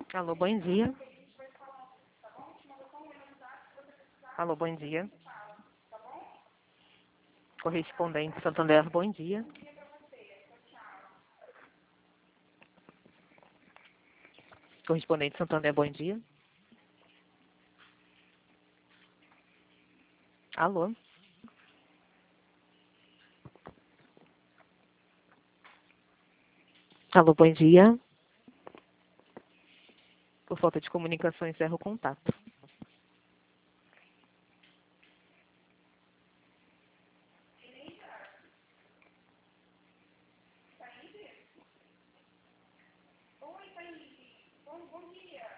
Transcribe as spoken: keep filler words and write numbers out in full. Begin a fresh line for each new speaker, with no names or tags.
Alô, bom dia. Alô, bom dia. Correspondente Santander, bom dia. Correspondente Santander, bom dia. Alô. Alô, bom dia. Por falta de comunicação, encerro o contato.
Oi, Thaís. Bom, bom dia.